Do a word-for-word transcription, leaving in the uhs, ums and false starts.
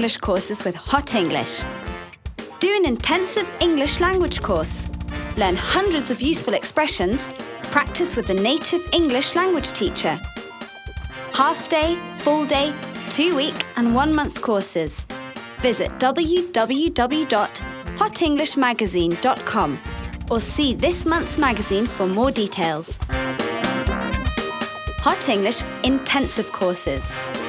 English courses with Hot English. Do an intensive English language course. Learn hundreds of useful expressions. Practice with a native English language teacher. Half day, full day, two-week and one-month courses. Visit w w w dot hot english magazine dot com or see this month's magazine for more details. Hot English Intensive Courses.